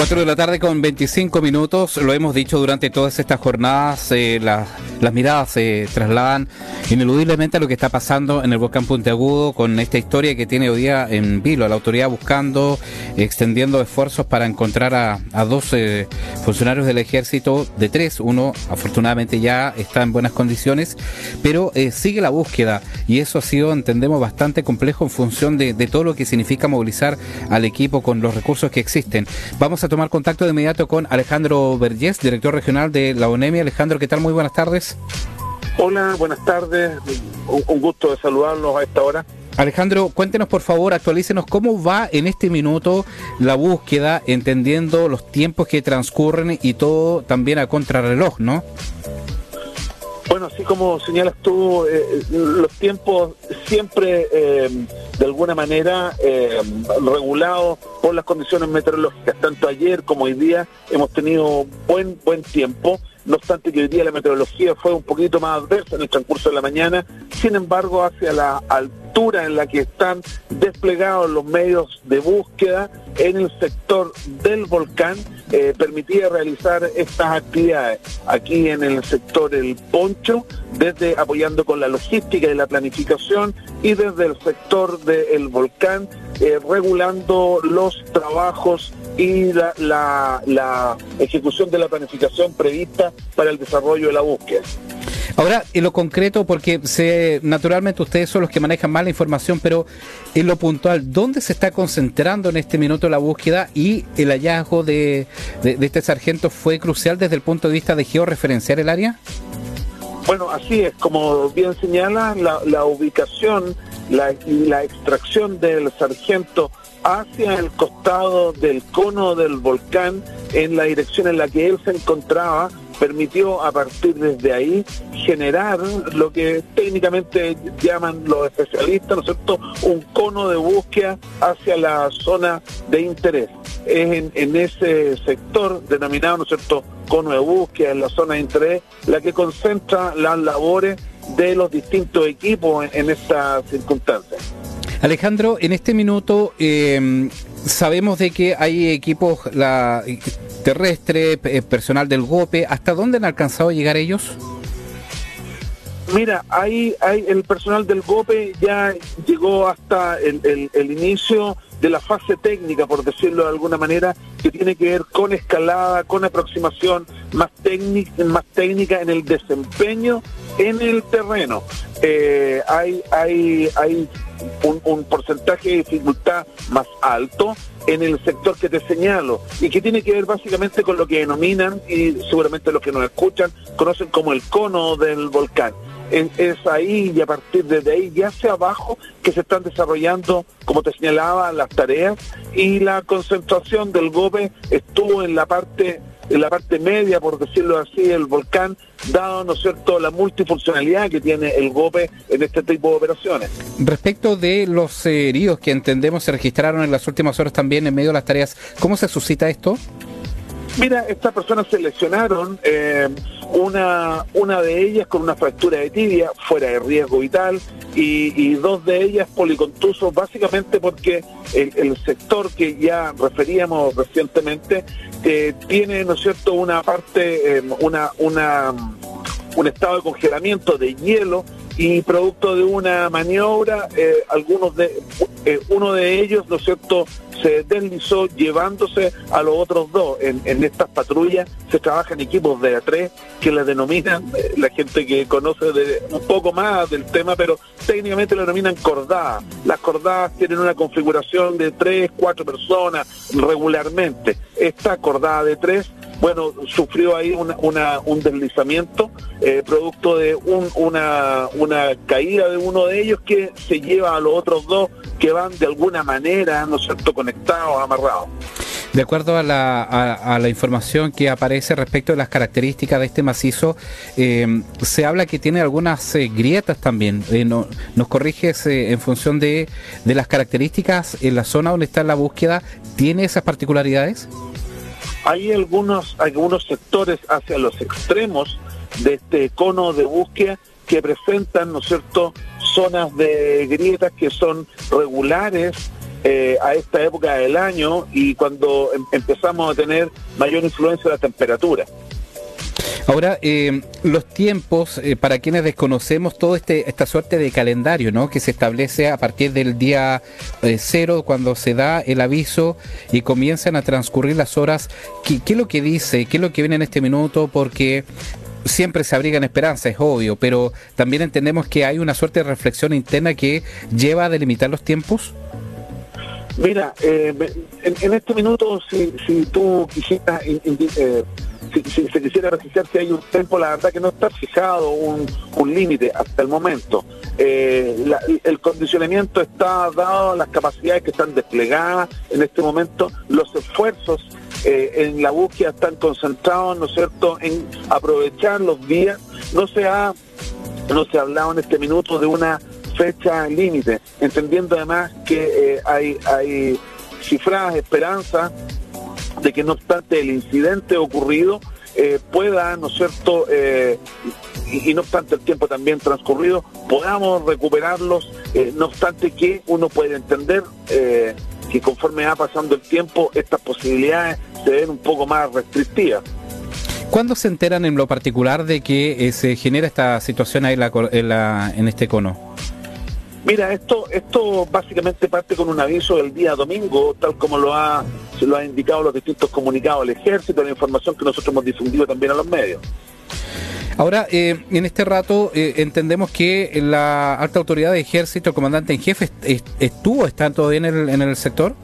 4 de la tarde con 25 minutos, lo hemos dicho durante todas estas jornadas, las miradas se trasladan ineludiblemente a lo que está pasando en el volcán Puntiagudo con esta historia que tiene hoy día en vilo, la autoridad buscando, extendiendo esfuerzos para encontrar a dos funcionarios del ejército, de tres, uno afortunadamente ya está en buenas condiciones, pero sigue la búsqueda y eso ha sido, entendemos, bastante complejo en función de todo lo que significa movilizar al equipo con los recursos que existen. Vamos a tomar contacto de inmediato con Alejandro Vergés, director regional de la ONEMI. Alejandro, ¿qué tal? Muy buenas tardes. Hola, buenas tardes. Un gusto de saludarlos a esta hora. Alejandro, cuéntenos por favor, actualícenos cómo va en este minuto la búsqueda, entendiendo los tiempos que transcurren y todo también a contrarreloj, ¿no? Bueno, así como señalas tú, los tiempos siempre de alguna manera regulados por las condiciones meteorológicas. Tanto ayer como hoy día hemos tenido buen tiempo. No obstante que hoy día la meteorología fue un poquito más adversa en el transcurso de la mañana, sin embargo hacia la altura en la que están desplegados los medios de búsqueda en el sector del volcán, permitía realizar estas actividades aquí en el sector El Poncho, desde apoyando con la logística y la planificación, y desde el sector del volcán, regulando los trabajos y la ejecución de la planificación prevista para el desarrollo de la búsqueda. Ahora, en lo concreto, porque naturalmente ustedes son los que manejan más la información, pero en lo puntual, ¿dónde se está concentrando en este minuto la búsqueda? Y el hallazgo de este sargento fue crucial desde el punto de vista de georreferenciar el área. Bueno, así es, como bien señala, la ubicación y la extracción del sargento hacia el costado del cono del volcán, en la dirección en la que él se encontraba, permitió a partir desde ahí generar lo que técnicamente llaman los especialistas, ¿no es cierto?, un cono de búsqueda hacia la zona de interés. Es en ese sector denominado, ¿no es cierto?, cono de búsqueda, en la zona de interés, la que concentra las labores de los distintos equipos en estas circunstancias. Alejandro, en este minuto sabemos de que hay equipos terrestres, personal del GOPE. ¿Hasta dónde han alcanzado a llegar ellos? Mira, hay el personal del GOPE ya llegó hasta el inicio de la fase técnica, por decirlo de alguna manera, que tiene que ver con escalada, con aproximación más técnica en el desempeño en el terreno. Hay un porcentaje de dificultad más alto en el sector que te señalo, y que tiene que ver básicamente con lo que denominan, y seguramente los que nos escuchan conocen como el cono del volcán. Es ahí, y a partir de ahí ya hacia abajo, que se están desarrollando, como te señalaba, las tareas, y la concentración del GOPE estuvo en la parte media, por decirlo así, del volcán, dado, ¿no es cierto?, la multifuncionalidad que tiene el GOPE en este tipo de operaciones. Respecto de los heridos que entendemos se registraron en las últimas horas también en medio de las tareas, ¿cómo se suscita esto? Mira, estas personas se lesionaron, una de ellas con una fractura de tibia fuera de riesgo vital, y dos de ellas policontusos, básicamente porque el sector que ya referíamos recientemente tiene, ¿no es cierto?, una parte, un estado de congelamiento de hielo, y producto de una maniobra, uno de ellos, ¿no es cierto?, se deslizó llevándose a los otros dos. En estas patrullas se trabaja en equipos de A3, que les denominan, la gente que conoce un poco más del tema, pero técnicamente lo denominan cordadas. Las cordadas tienen una configuración de 3, 4 personas regularmente. Esta cordada de 3, bueno, sufrió ahí un deslizamiento, producto de una caída de uno de ellos, que se lleva a los otros dos, que van de alguna manera, ¿no es cierto?, conectados, amarrados. De acuerdo a la información que aparece respecto de las características de este macizo, se habla que tiene algunas grietas también. ¿Nos corriges en función de las características en la zona donde está la búsqueda? ¿Tiene esas particularidades? Hay algunos sectores hacia los extremos de este cono de búsqueda que presentan, ¿no es cierto?, zonas de grietas que son regulares a esta época del año y cuando empezamos a tener mayor influencia de la temperatura. Ahora, los tiempos, para quienes desconocemos todo esta suerte de calendario, ¿no?, que se establece a partir del día 0, cuando se da el aviso y comienzan a transcurrir las horas, ¿qué es lo que dice? ¿Qué es lo que viene en este minuto? Porque siempre se abriga en esperanza, es obvio, pero también entendemos que hay una suerte de reflexión interna que lleva a delimitar los tiempos. Mira, en este minuto, si tú quisieras, si se quisiera registrar si hay un tiempo, la verdad que no está fijado un límite hasta el momento. El condicionamiento está dado, las capacidades que están desplegadas en este momento, los esfuerzos en la búsqueda están concentrados, ¿no es cierto?, en aprovechar los días. No se ha hablado en este minuto de una fecha límite, entendiendo además que hay cifradas esperanzas de que no obstante el incidente ocurrido pueda, ¿no es cierto?, y no obstante el tiempo también transcurrido, podamos recuperarlos, no obstante que uno puede entender que conforme va pasando el tiempo estas posibilidades se ven un poco más restrictivas. ¿Cuándo se enteran en lo particular de que se genera esta situación ahí en este cono? Mira, esto básicamente parte con un aviso del día domingo, tal como se lo ha indicado los distintos comunicados del Ejército, la información que nosotros hemos difundido también a los medios. Ahora, en este rato entendemos que la alta autoridad de Ejército, el comandante en jefe, ¿está todavía en el sector?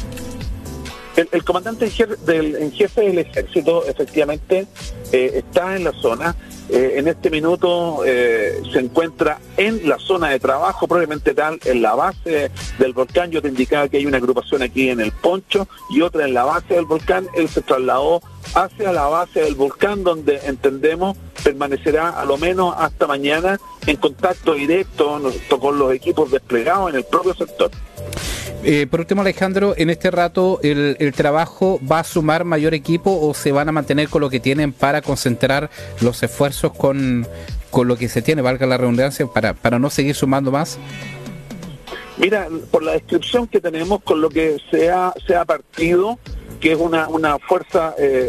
El comandante en jefe del Ejército efectivamente está en la zona. En este minuto se encuentra en la zona de trabajo propiamente tal, en la base del volcán. Yo te indicaba que hay una agrupación aquí en el Poncho y otra en la base del volcán. Él se trasladó hacia la base del volcán, donde entendemos permanecerá a lo menos hasta mañana en contacto directo con los equipos desplegados en el propio sector. Por último, Alejandro, en este rato el trabajo va a sumar mayor equipo o se van a mantener con lo que tienen para concentrar los esfuerzos con lo que se tiene, valga la redundancia, para no seguir sumando más. Mira, por la descripción que tenemos con lo que se ha partido, que es una fuerza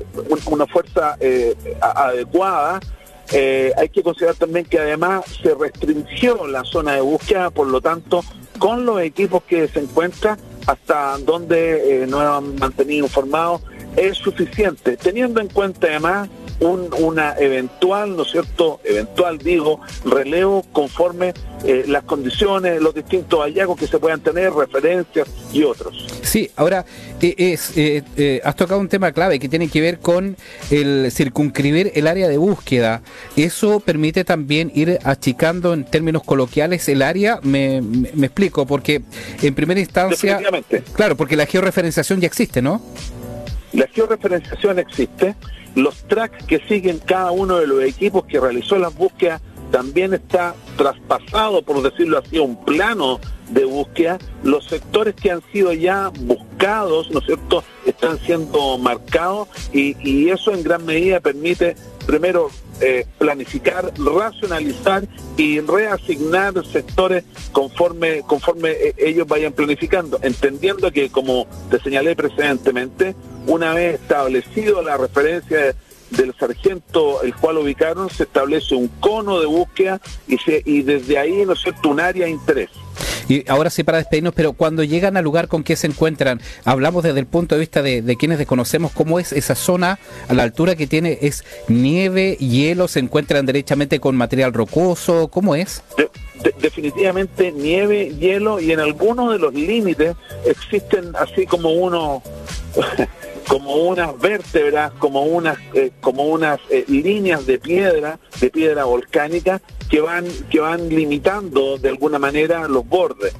adecuada. Hay que considerar también que además se restringió la zona de búsqueda, por lo tanto, con los equipos que se encuentran, hasta donde nos han mantenido informados, es suficiente, teniendo en cuenta además una eventual, ¿no es cierto?, relevo conforme las condiciones, los distintos hallazgos que se puedan tener, referencias y otros. Sí, ahora has tocado un tema clave que tiene que ver con el circunscribir el área de búsqueda. ¿Eso permite también ir achicando en términos coloquiales el área? Me explico, porque en primera instancia... Claro, porque la georreferenciación ya existe, ¿no? La georreferenciación existe. Los tracks que siguen cada uno de los equipos que realizó las búsquedas también está traspasado, por decirlo así, a un plano de búsqueda. Los sectores que han sido ya buscados, ¿no es cierto?, están siendo marcados y eso en gran medida permite, primero, planificar, racionalizar y reasignar sectores conforme ellos vayan planificando, entendiendo que, como te señalé precedentemente, una vez establecido la referencia del sargento el cual ubicaron, se establece un cono de búsqueda y desde ahí, ¿no es cierto?, un área de interés. Y ahora sí, para despedirnos, pero cuando llegan al lugar, ¿con qué se encuentran? Hablamos desde el punto de vista de quienes desconocemos cómo es esa zona, a la altura que tiene, ¿es nieve, hielo? ¿Se encuentran derechamente con material rocoso? ¿Cómo es? Definitivamente nieve, hielo, y en algunos de los límites existen así como como unas vértebras, como unas líneas de piedra volcánica que van limitando de alguna manera los bordes.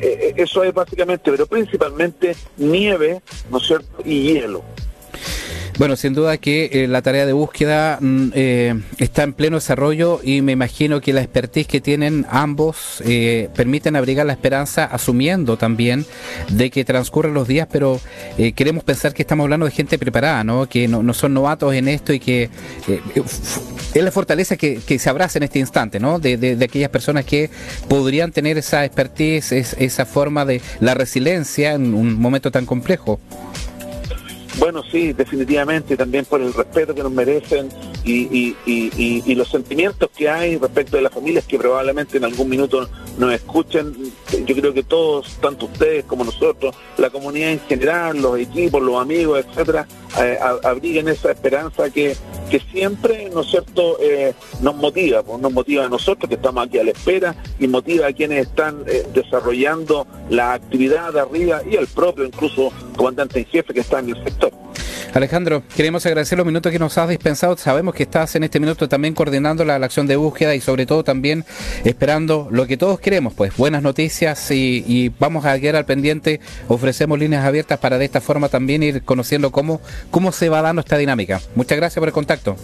Eso es básicamente, pero principalmente nieve, ¿no es cierto?, y hielo. Bueno, sin duda que la tarea de búsqueda está en pleno desarrollo y me imagino que la expertise que tienen ambos permiten abrigar la esperanza, asumiendo también de que transcurren los días, pero queremos pensar que estamos hablando de gente preparada, ¿no? Que no son novatos en esto y que es la fortaleza que se abraza en este instante, ¿no? De aquellas personas que podrían tener esa expertise, esa forma de la resiliencia en un momento tan complejo. Bueno, sí, definitivamente, también por el respeto que nos merecen y los sentimientos que hay respecto de las familias que probablemente en algún minuto nos escuchen. Yo creo que todos, tanto ustedes como nosotros, la comunidad en general, los equipos, los amigos, etcétera, abriguen esa esperanza que siempre, ¿no es cierto?, nos motiva a nosotros que estamos aquí a la espera y motiva a quienes están desarrollando la actividad de arriba y al propio, incluso, comandante en jefe que está en el sector. Alejandro, queremos agradecer los minutos que nos has dispensado. Sabemos que estás en este minuto también coordinando la acción de búsqueda y sobre todo también esperando lo que todos queremos, pues buenas noticias y vamos a quedar al pendiente. Ofrecemos líneas abiertas para de esta forma también ir conociendo cómo se va dando esta dinámica. Muchas gracias por el contacto.